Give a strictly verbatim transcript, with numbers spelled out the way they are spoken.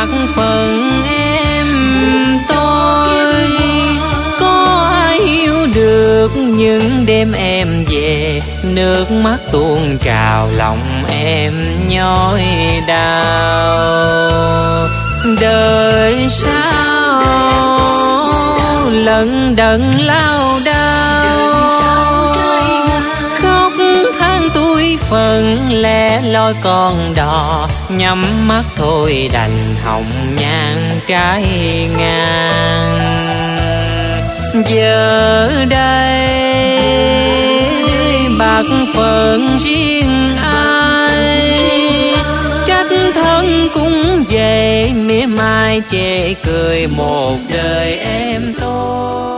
bạc phận em tôi. Có ai hiểu được những đêm em về, nước mắt tuôn trào lòng em nhói đau. Đời sao lận đận lao đao, khóc than tuổi phận lẻ loi con đò. Nhắm mắt thôi đành hồng nhan trái ngang. Giờ đây bạc phận riêng ai, trách thân cũng vậy, mỉa mai chê cười một đời em tôi.